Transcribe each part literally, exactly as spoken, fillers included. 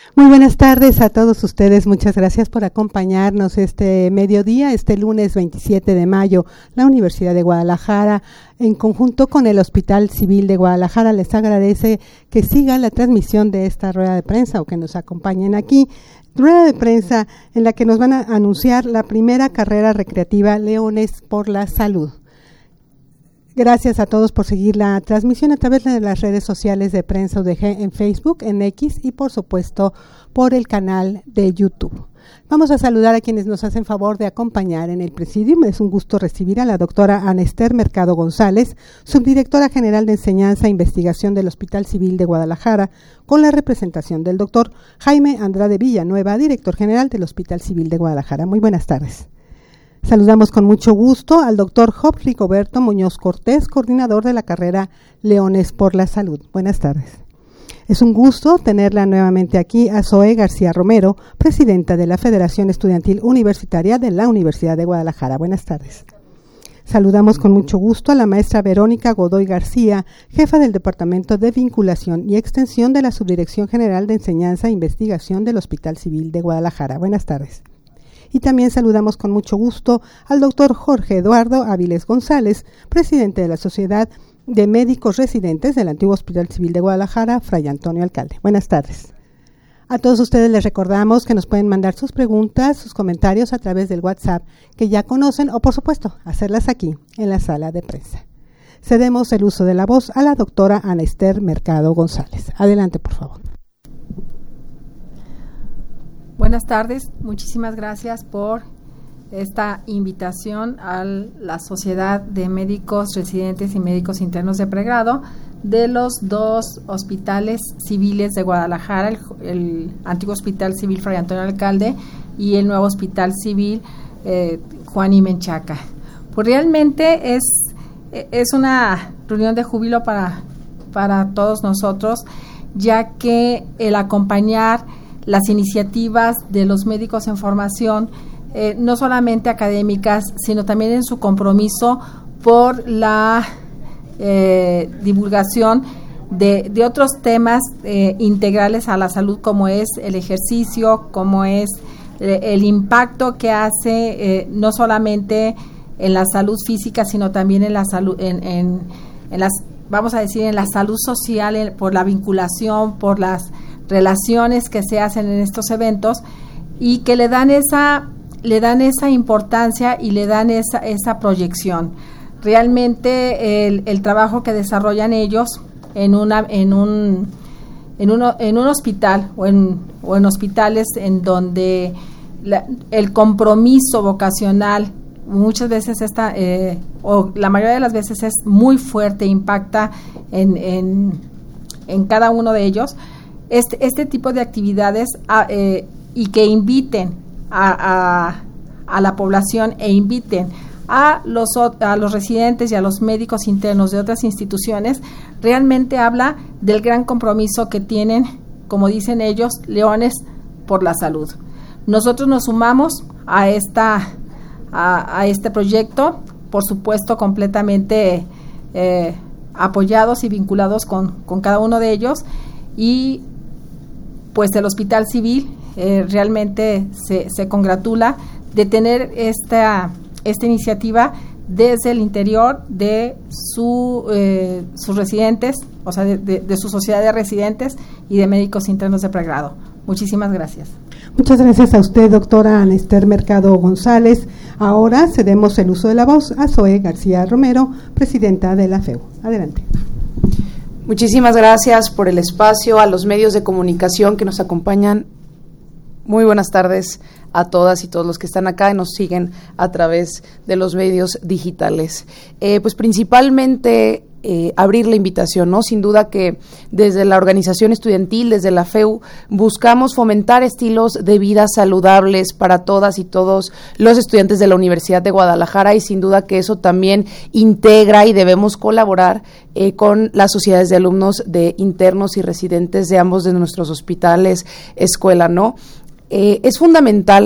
Muy buenas tardes a todos ustedes, muchas gracias por acompañarnos este mediodía, este lunes veintisiete de mayo. La Universidad de Guadalajara, en conjunto con el Hospital Civil de Guadalajara, les agradece que sigan la transmisión de esta rueda de prensa o que nos acompañen aquí. Rueda de prensa en la que nos van a anunciar la primera carrera recreativa Leones por la Salud. Gracias a todos por seguir la transmisión a través de las redes sociales de Prensa U D G en Facebook, en X y por supuesto por el canal de YouTube. Vamos a saludar a quienes nos hacen favor de acompañar en el presidium. Es un gusto recibir a la doctora Ana Esther Mercado González, subdirectora general de Enseñanza e Investigación del Hospital Civil de Guadalajara, con la representación del doctor Jaime Andrade Villanueva, director general del Hospital Civil de Guadalajara. Muy buenas tardes. Saludamos con mucho gusto al doctor Job Rigoberto Muñoz Cortés, coordinador de la carrera Leones por la Salud. Buenas tardes. Es un gusto tenerla nuevamente aquí a Zoe García Romero, presidenta de la Federación Estudiantil Universitaria de la Universidad de Guadalajara. Buenas tardes. Saludamos con mucho gusto a la maestra Verónica Godoy García, jefa del Departamento de Vinculación y Extensión de la Subdirección General de Enseñanza e Investigación del Hospital Civil de Guadalajara. Buenas tardes. Y también saludamos con mucho gusto al doctor Jorge Eduardo Áviles González, presidente de la Sociedad de Médicos Residentes del antiguo Hospital Civil de Guadalajara, Fray Antonio Alcalde. Buenas tardes. A todos ustedes les recordamos que nos pueden mandar sus preguntas, sus comentarios a través del WhatsApp que ya conocen o, por supuesto, hacerlas aquí en la sala de prensa. Cedemos el uso de la voz a la doctora Ana Esther Mercado González. Adelante, por favor. Buenas tardes, muchísimas gracias por esta invitación a la Sociedad de Médicos Residentes y Médicos Internos de Pregrado de los dos hospitales civiles de Guadalajara, el, el antiguo Hospital Civil Fray Antonio Alcalde y el nuevo Hospital Civil eh, Juan y Menchaca. Pues realmente es, es una reunión de júbilo para, para todos nosotros, ya que el acompañar las iniciativas de los médicos en formación, eh, no solamente académicas, sino también en su compromiso por la eh, divulgación de, de otros temas eh, integrales a la salud, como es el ejercicio, como es eh, el impacto que hace eh, no solamente en la salud física, sino también en la salud, en, en, en las, vamos a decir, en la salud social, en, por la vinculación, por las relaciones que se hacen en estos eventos y que le dan esa le dan esa importancia y le dan esa esa proyección. Realmente el, el trabajo que desarrollan ellos en una en un en uno en un hospital o en o en hospitales en donde la, el compromiso vocacional muchas veces está eh, o la mayoría de las veces es muy fuerte, impacta en en, en cada uno de ellos. Este, este tipo de actividades a, eh, y que inviten a, a, a la población e inviten a los, a los residentes y a los médicos internos de otras instituciones, realmente habla del gran compromiso que tienen, como dicen ellos, Leones por la Salud. Nosotros nos sumamos a, esta, a, a este proyecto, por supuesto completamente eh, apoyados y vinculados con, con cada uno de ellos, y pues el Hospital Civil eh, realmente se, se congratula de tener esta, esta iniciativa desde el interior de su, eh, sus residentes, o sea, de, de, de su sociedad de residentes y de médicos internos de pregrado. Muchísimas gracias. Muchas gracias a usted, doctora Ana Esther Mercado González. Ahora cedemos el uso de la voz a Zoe García Romero, presidenta de la F E U. Adelante. Muchísimas gracias por el espacio, a los medios de comunicación que nos acompañan. Muy buenas tardes a todas y todos los que están acá y nos siguen a través de los medios digitales. Eh, pues principalmente eh, abrir la invitación, ¿no? Sin duda que desde la organización estudiantil, desde la F E U, buscamos fomentar estilos de vida saludables para todas y todos los estudiantes de la Universidad de Guadalajara, y sin duda que eso también integra y debemos colaborar eh, con las sociedades de alumnos de internos y residentes de ambos de nuestros hospitales escuela, ¿no? Eh, es fundamental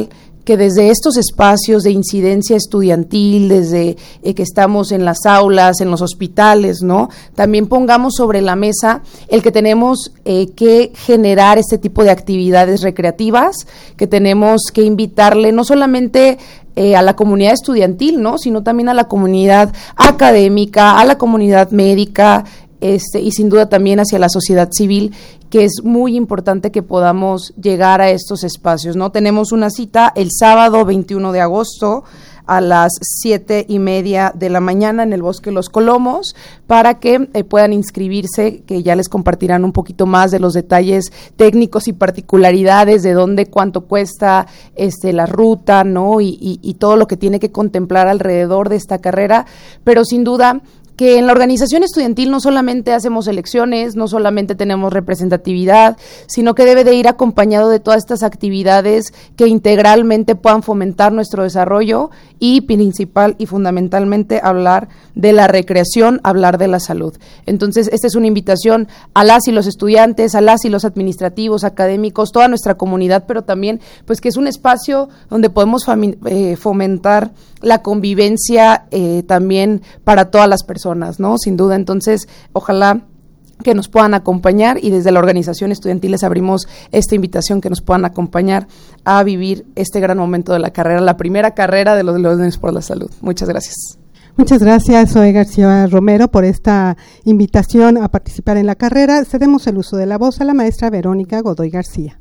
que desde estos espacios de incidencia estudiantil, desde eh, que estamos en las aulas, en los hospitales, ¿no? También pongamos sobre la mesa el que tenemos eh, que generar este tipo de actividades recreativas, que tenemos que invitarle no solamente Eh, a la comunidad estudiantil, ¿no?, sino también a la comunidad académica, a la comunidad médica, este, y sin duda también hacia la sociedad civil, que es muy importante que podamos llegar a estos espacios, ¿no? Tenemos una cita el sábado veintiuno de agosto a las siete y media de la mañana en el Bosque Los Colomos, para que eh, puedan inscribirse, que ya les compartirán un poquito más de los detalles técnicos y particularidades de dónde, cuánto cuesta este la ruta, ¿no? Y, y, y todo lo que tiene que contemplar alrededor de esta carrera, pero sin duda que en la organización estudiantil no solamente hacemos elecciones, no solamente tenemos representatividad, sino que debe de ir acompañado de todas estas actividades que integralmente puedan fomentar nuestro desarrollo y principal y fundamentalmente hablar de la recreación, hablar de la salud. Entonces, esta es una invitación a las y los estudiantes, a las y los administrativos, académicos, toda nuestra comunidad, pero también pues que es un espacio donde podemos fami- eh, fomentar la convivencia eh, también para todas las personas, ¿no? Sin duda, entonces, ojalá que nos puedan acompañar, y desde la organización estudiantil les abrimos esta invitación, que nos puedan acompañar a vivir este gran momento de la carrera, la primera carrera de los Leones por la Salud. Muchas gracias. Muchas gracias, Zoe García Romero, por esta invitación a participar en la carrera. Cedemos el uso de la voz a la maestra Verónica Godoy García.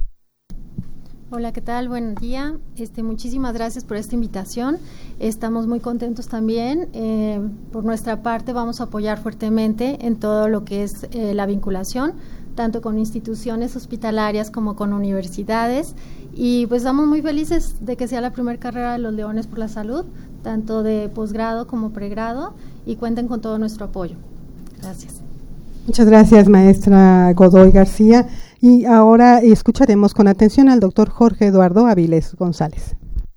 Hola, ¿qué tal? Buen día. Este, muchísimas gracias por esta invitación. Estamos muy contentos también. Eh, por nuestra parte, vamos a apoyar fuertemente en todo lo que es eh, la vinculación, tanto con instituciones hospitalarias como con universidades. Y pues estamos muy felices de que sea la primera carrera de los Leones por la Salud, tanto de posgrado como pregrado, y cuenten con todo nuestro apoyo. Gracias. Muchas gracias, maestra Godoy García. Y ahora escucharemos con atención al doctor Jorge Eduardo Avilés González.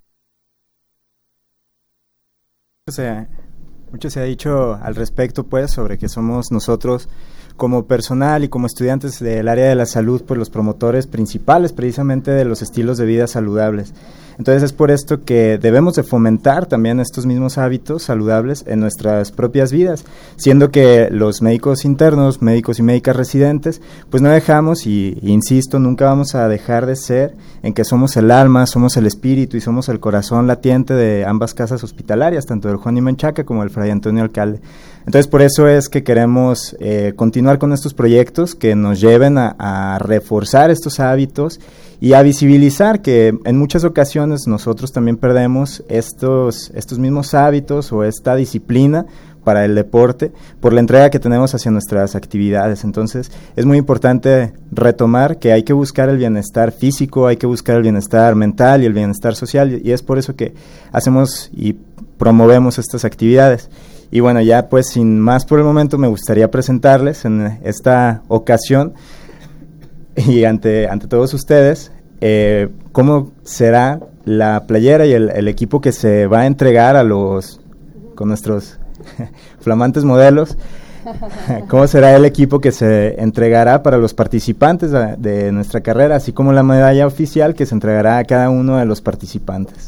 Se, mucho se ha dicho al respecto, pues, sobre que somos nosotros como personal y como estudiantes del área de la salud, pues los promotores principales precisamente de los estilos de vida saludables. Entonces es por esto que debemos de fomentar también estos mismos hábitos saludables en nuestras propias vidas, siendo que los médicos internos, médicos y médicas residentes, pues no dejamos, y, y insisto, nunca vamos a dejar de ser en que somos el alma, somos el espíritu y somos el corazón latiente de ambas casas hospitalarias, tanto del Juan y Menchaca como del Fray Antonio Alcalde. Entonces por eso es que queremos eh, continuar con estos proyectos que nos lleven a, a reforzar estos hábitos y a visibilizar que en muchas ocasiones nosotros también perdemos estos, estos mismos hábitos o esta disciplina para el deporte por la entrega que tenemos hacia nuestras actividades. Entonces es muy importante retomar que hay que buscar el bienestar físico, hay que buscar el bienestar mental y el bienestar social, y es por eso que hacemos y promovemos estas actividades. Y bueno, ya pues sin más por el momento me gustaría presentarles en esta ocasión y ante, ante todos ustedes eh, cómo será la playera y el, el equipo que se va a entregar a los, con nuestros flamantes modelos, cómo será el equipo que se entregará para los participantes de, de nuestra carrera, así como la medalla oficial que se entregará a cada uno de los participantes.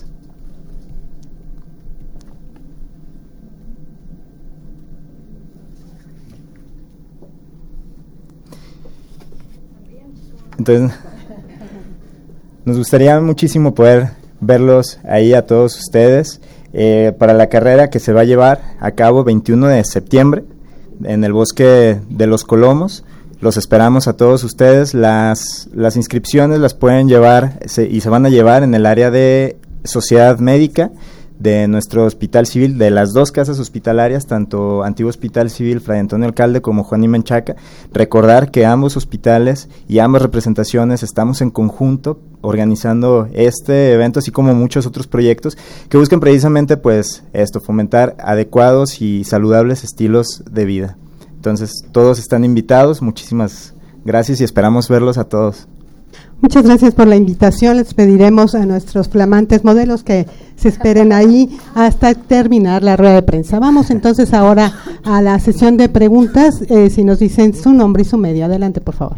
Entonces, nos gustaría muchísimo poder verlos ahí a todos ustedes eh, para la carrera que se va a llevar a cabo veintiuno de septiembre en el Bosque de Los Colomos. Los esperamos a todos ustedes. Las, las inscripciones las pueden llevar se, y se van a llevar en el área de Sociedad Médica de nuestro Hospital Civil, de las dos casas hospitalarias, tanto Antiguo Hospital Civil Fray Antonio Alcalde como Juan y Menchaca. Recordar que ambos hospitales y ambas representaciones estamos en conjunto organizando este evento, así como muchos otros proyectos que buscan precisamente pues esto, fomentar adecuados y saludables estilos de vida. Entonces, todos están invitados. Muchísimas gracias y esperamos verlos a todos. Muchas gracias por la invitación. Les pediremos a nuestros flamantes modelos que se esperen ahí hasta terminar la rueda de prensa. Vamos entonces ahora a la sesión de preguntas. Eh, si nos dicen su nombre y su medio. Adelante, por favor.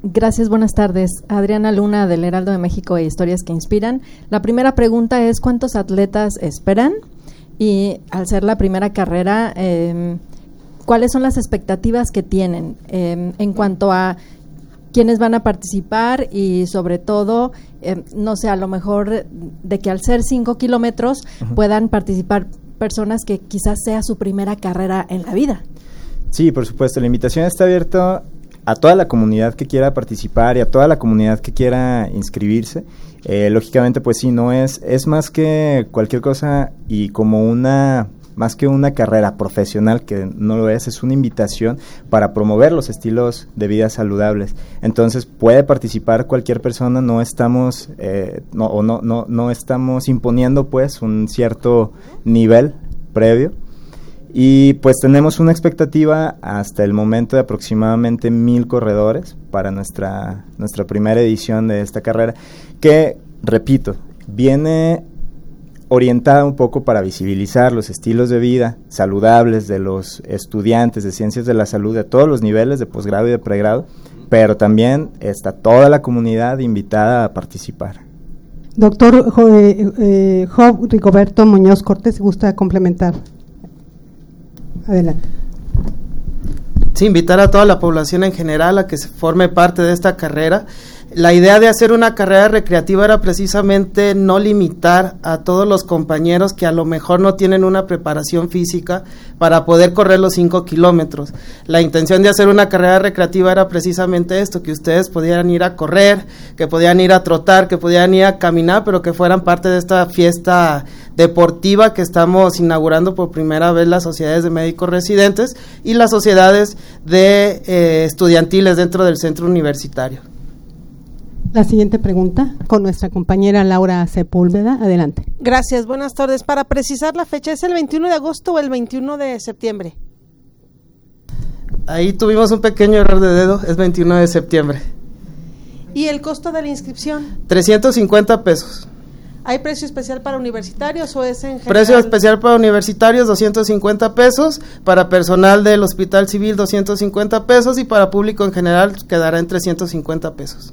Gracias, buenas tardes. Adriana Luna, del Heraldo de México e Historias que Inspiran. La primera pregunta es, ¿cuántos atletas esperan? Y al ser la primera carrera, eh, ¿cuáles son las expectativas que tienen eh, en cuanto a quiénes van a participar y sobre todo, eh, no sé, a lo mejor de que al ser cinco kilómetros uh-huh. puedan participar personas que quizás sea su primera carrera en la vida? Sí, por supuesto, la invitación está abierta a toda la comunidad que quiera participar y a toda la comunidad que quiera inscribirse. Eh, lógicamente, pues sí, no es, es más que cualquier cosa y como una, más que una carrera profesional, que no lo es, es una invitación para promover los estilos de vida saludables. Entonces, puede participar cualquier persona, no estamos, eh, no, o no, no, no estamos imponiendo pues un cierto nivel previo. Y pues tenemos una expectativa hasta el momento de aproximadamente mil corredores para nuestra, nuestra primera edición de esta carrera, que, repito, viene orientada un poco para visibilizar los estilos de vida saludables de los estudiantes de ciencias de la salud de todos los niveles de posgrado y de pregrado, pero también está toda la comunidad invitada a participar. Doctor eh, eh, Job Rigoberto Muñoz Cortés, ¿gusta complementar? Adelante. Sí, invitar a toda la población en general a que se forme parte de esta carrera. La idea de hacer una carrera recreativa era precisamente no limitar a todos los compañeros que a lo mejor no tienen una preparación física para poder correr los cinco kilómetros. La intención de hacer una carrera recreativa era precisamente esto, que ustedes pudieran ir a correr, que pudieran ir a trotar, que pudieran ir a caminar, pero que fueran parte de esta fiesta deportiva que estamos inaugurando por primera vez las sociedades de médicos residentes y las sociedades de eh, estudiantiles dentro del centro universitario. La siguiente pregunta con nuestra compañera Laura Sepúlveda. Adelante. Gracias, buenas tardes. Para precisar la fecha, ¿es el veintiuno de agosto o el veintiuno de septiembre? Ahí tuvimos un pequeño error de dedo, es veintiuno de septiembre. ¿Y el costo de la inscripción? trescientos cincuenta pesos. ¿Hay precio especial para universitarios o es en general? Precio especial para universitarios, doscientos cincuenta pesos, para personal del Hospital Civil, doscientos cincuenta pesos, y para público en general quedará en trescientos cincuenta pesos.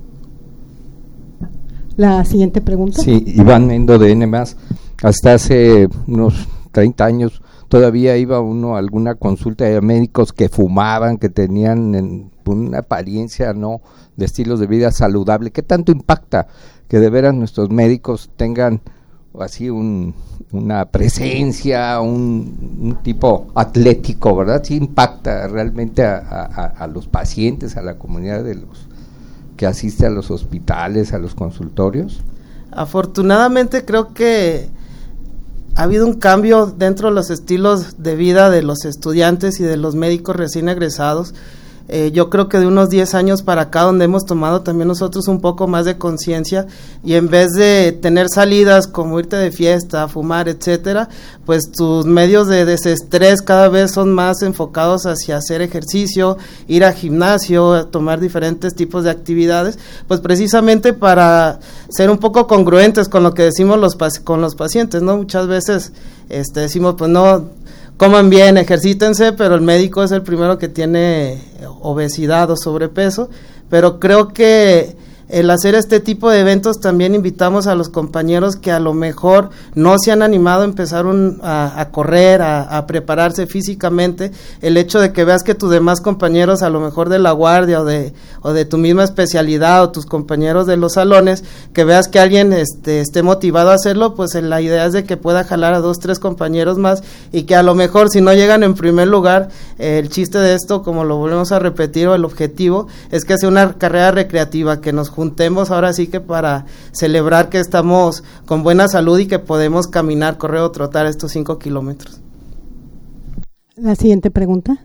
La siguiente pregunta. Sí, Iván Mendo de N más. Hasta hace unos treinta años todavía iba uno a alguna consulta de médicos que fumaban, que tenían en, una apariencia no de estilos de vida saludable. ¿Qué tanto impacta que de veras nuestros médicos tengan así un, una presencia, un, un tipo atlético, verdad? Sí impacta realmente a, a, a los pacientes, a la comunidad de los que asiste a los hospitales, a los consultorios. Afortunadamente creo que ha habido un cambio dentro de los estilos de vida de los estudiantes y de los médicos recién egresados. Eh, yo creo que de unos diez años para acá, donde hemos tomado también nosotros un poco más de conciencia, y en vez de tener salidas como irte de fiesta, fumar, etcétera, pues tus medios de desestrés cada vez son más enfocados hacia hacer ejercicio, ir al gimnasio, tomar diferentes tipos de actividades, pues precisamente para ser un poco congruentes con lo que decimos los con los pacientes, ¿no? Muchas veces este decimos, pues no, coman bien, ejercítense, pero el médico es el primero que tiene obesidad o sobrepeso, pero creo que el hacer este tipo de eventos también invitamos a los compañeros que a lo mejor no se han animado a empezar un, a, a correr, a, a prepararse físicamente, el hecho de que veas que tus demás compañeros a lo mejor de la guardia o de o de tu misma especialidad o tus compañeros de los salones, que veas que alguien este, esté motivado a hacerlo, pues la idea es de que pueda jalar a dos, tres compañeros más, y que a lo mejor si no llegan en primer lugar, eh, el chiste de esto, como lo volvemos a repetir, o el objetivo, es que sea una carrera recreativa, que nos juntemos ahora sí que para celebrar que estamos con buena salud y que podemos caminar, correr o trotar estos cinco kilómetros. La siguiente pregunta.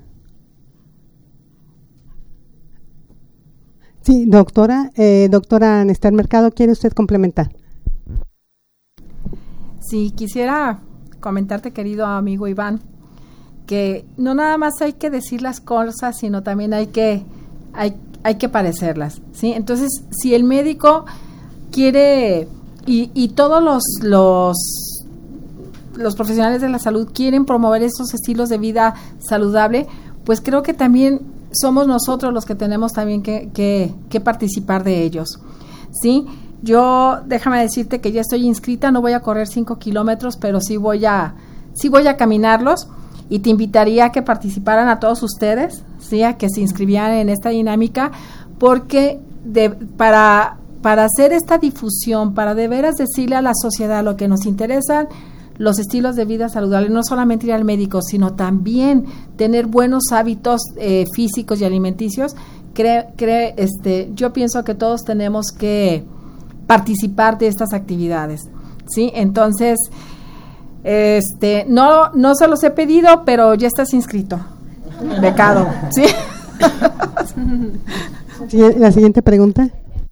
Sí, doctora, eh, doctora Nestor Mercado, ¿quiere usted complementar? Sí, quisiera comentarte, querido amigo Iván, que no nada más hay que decir las cosas, sino también hay que hay hay que parecerlas, ¿sí? Entonces, si el médico quiere y, y todos los los los profesionales de la salud quieren promover esos estilos de vida saludable, pues creo que también somos nosotros los que tenemos también que, que, que participar de ellos, ¿sí? Yo, déjame decirte que ya estoy inscrita, no voy a correr cinco kilómetros, pero sí voy a, sí voy a caminarlos, y te invitaría a que participaran a todos ustedes, ¿sí? A que se inscribieran en esta dinámica, porque de, para, para hacer esta difusión, para de veras decirle a la sociedad lo que nos interesan, los estilos de vida saludables, no solamente ir al médico, sino también tener buenos hábitos eh, físicos y alimenticios, cree, cree, este, yo pienso que todos tenemos que participar de estas actividades, ¿sí? Entonces, este, no, no se los he pedido, pero ya estás inscrito, becado, ¿sí? La siguiente pregunta.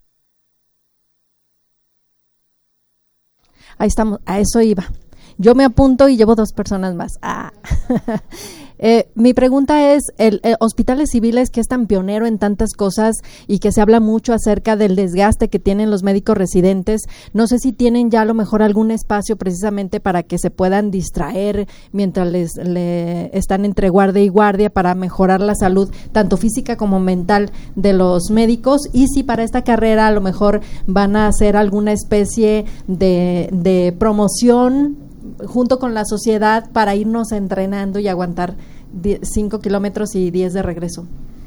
Ahí estamos, a eso iba. Yo me apunto y llevo dos personas más. Ah. eh, mi pregunta es, el, el Hospitales Civiles, que es tan pionero en tantas cosas y que se habla mucho acerca del desgaste que tienen los médicos residentes, no sé si tienen ya a lo mejor algún espacio precisamente para que se puedan distraer mientras les le están entre guardia y guardia para mejorar la salud, tanto física como mental de los médicos, y si para esta carrera a lo mejor van a hacer alguna especie de, de promoción junto con la sociedad para irnos entrenando y aguantar cinco kilómetros y diez de regreso.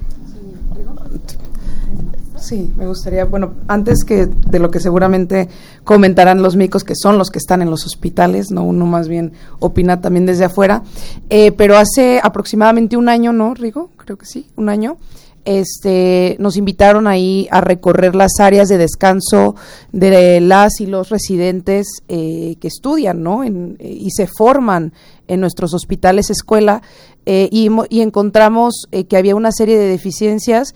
Sí, me gustaría, bueno, antes que de lo que seguramente comentarán los médicos, que son los que están en los hospitales, no uno más bien opina también desde afuera, eh, pero hace aproximadamente un año, ¿no, Rigo? Creo que sí, un año. Este, nos invitaron ahí a recorrer las áreas de descanso de las y los residentes eh, que estudian, ¿no? En, eh, y se forman en nuestros hospitales escuela, eh, y, y encontramos eh, que había una serie de deficiencias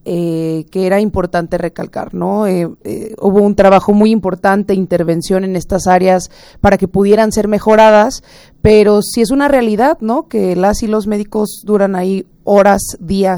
eh, que era importante recalcar, ¿no? Eh, eh, hubo un trabajo muy importante, intervención en estas áreas para que pudieran ser mejoradas, pero sí es una realidad, ¿no? Que las y los médicos duran ahí horas, días,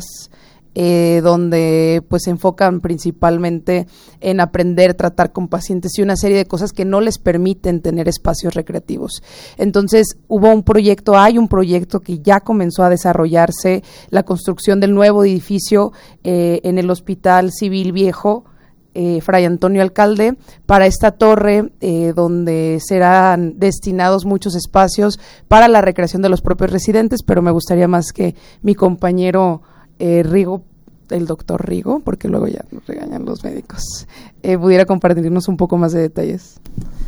Eh, donde pues se enfocan principalmente en aprender, tratar con pacientes y una serie de cosas que no les permiten tener espacios recreativos. Entonces hubo un proyecto, hay un proyecto que ya comenzó a desarrollarse, la construcción del nuevo edificio eh, en el Hospital Civil Viejo, Eh, Fray Antonio Alcalde, para esta torre eh, donde serán destinados muchos espacios para la recreación de los propios residentes, pero me gustaría más que mi compañero Eh, Rigo, el doctor Rigo, porque luego ya nos regañan los médicos, eh, pudiera compartirnos un poco más de detalles.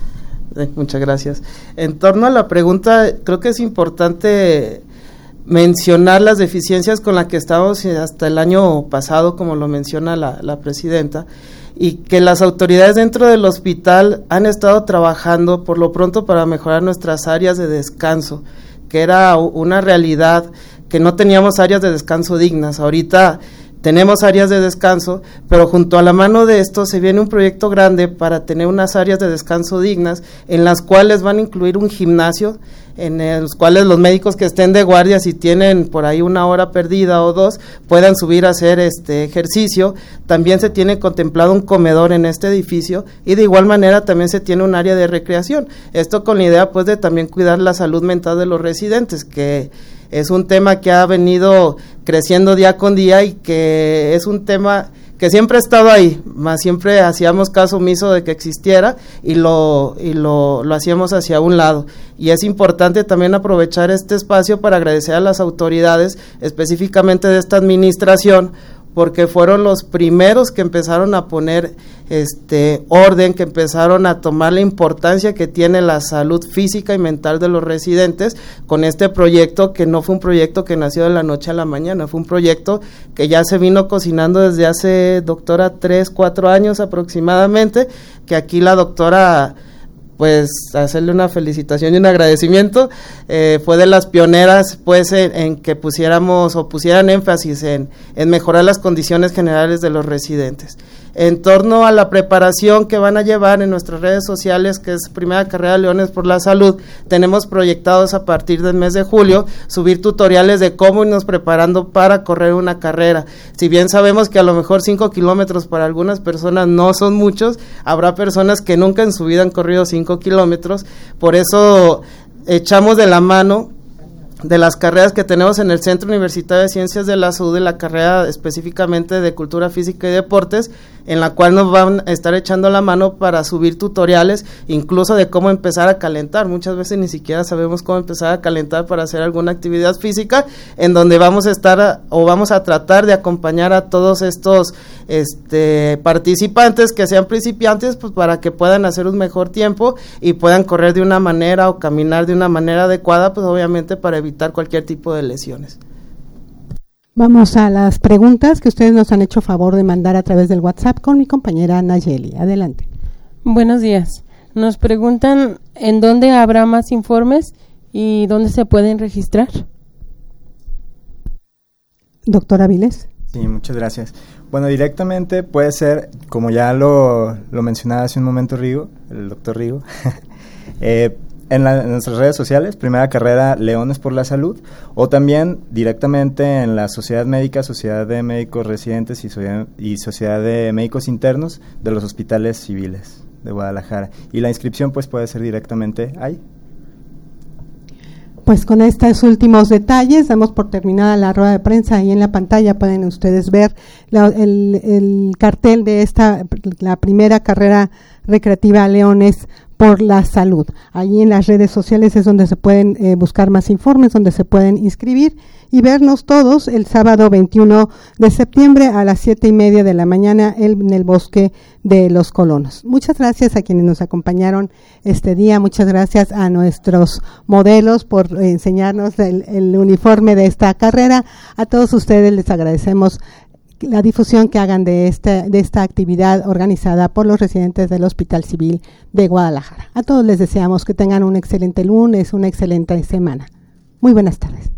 Eh, muchas gracias. En torno a la pregunta, creo que es importante mencionar las deficiencias con las que estábamos hasta el año pasado, como lo menciona la, la presidenta, y que las autoridades dentro del hospital han estado trabajando por lo pronto para mejorar nuestras áreas de descanso, que era una realidad que no teníamos áreas de descanso dignas. Ahorita tenemos áreas de descanso, pero junto a la mano de esto se viene un proyecto grande para tener unas áreas de descanso dignas, en las cuales van a incluir un gimnasio, en los cuales los médicos que estén de guardia, si tienen por ahí una hora perdida o dos, puedan subir a hacer este ejercicio. También se tiene contemplado un comedor en este edificio, y de igual manera también se tiene un área de recreación. Esto con la idea pues de también cuidar la salud mental de los residentes, que es un tema que ha venido creciendo día con día y que es un tema que siempre ha estado ahí, más siempre hacíamos caso omiso de que existiera y lo y lo, lo hacíamos hacia un lado. Y es importante también aprovechar este espacio para agradecer a las autoridades, específicamente de esta administración, porque fueron los primeros que empezaron a poner este orden, que empezaron a tomar la importancia que tiene la salud física y mental de los residentes con este proyecto, que no fue un proyecto que nació de la noche a la mañana, fue un proyecto que ya se vino cocinando desde hace, doctora, tres, cuatro años aproximadamente, que aquí la doctora, pues hacerle una felicitación y un agradecimiento, eh, fue de las pioneras pues en, en que pusiéramos o pusieran énfasis en, en mejorar las condiciones generales de los residentes. En torno a la preparación que van a llevar en nuestras redes sociales, que es Primera Carrera Leones por la Salud, tenemos proyectados a partir del mes de julio subir tutoriales de cómo irnos preparando para correr una carrera. Si bien sabemos que a lo mejor cinco kilómetros para algunas personas no son muchos, habrá personas que nunca en su vida han corrido cinco kilómetros, por eso echamos de la mano de las carreras que tenemos en el Centro Universitario de Ciencias de la Salud, de la carrera específicamente de Cultura Física y Deportes, en la cual nos van a estar echando la mano para subir tutoriales, incluso de cómo empezar a calentar. Muchas veces ni siquiera sabemos cómo empezar a calentar para hacer alguna actividad física, en donde vamos a estar a, o vamos a tratar de acompañar a todos estos este, participantes que sean principiantes, pues para que puedan hacer un mejor tiempo y puedan correr de una manera o caminar de una manera adecuada, pues obviamente para evitar cualquier tipo de lesiones. Vamos a las preguntas que ustedes nos han hecho favor de mandar a través del WhatsApp con mi compañera Nayeli. Adelante. Buenos días. Nos preguntan en dónde habrá más informes y dónde se pueden registrar. Doctora Viles. Sí, muchas gracias. Bueno, directamente puede ser, como ya lo, lo mencionaba hace un momento Rigo, el doctor Rigo, eh, En, la, en nuestras redes sociales, primera carrera Leones por la Salud, o también directamente en la Sociedad Médica, Sociedad de Médicos Residentes y, Sociedad, y Sociedad de Médicos Internos de los Hospitales Civiles de Guadalajara. Y la inscripción pues puede ser directamente ahí. Pues con estos últimos detalles damos por terminada la rueda de prensa. Ahí en la pantalla pueden ustedes ver la, el, el cartel de esta, la primera carrera recreativa Leones por la Salud. Allí en las redes sociales es donde se pueden eh, buscar más informes, donde se pueden inscribir y vernos todos el sábado veintiuno de septiembre a las siete y media de la mañana en el Bosque de los Colonos. Muchas gracias a quienes nos acompañaron este día, muchas gracias a nuestros modelos por eh, enseñarnos el, el uniforme de esta carrera. A todos ustedes les agradecemos la difusión que hagan de esta, de esta actividad organizada por los residentes del Hospital Civil de Guadalajara. A todos les deseamos que tengan un excelente lunes, una excelente semana. Muy buenas tardes.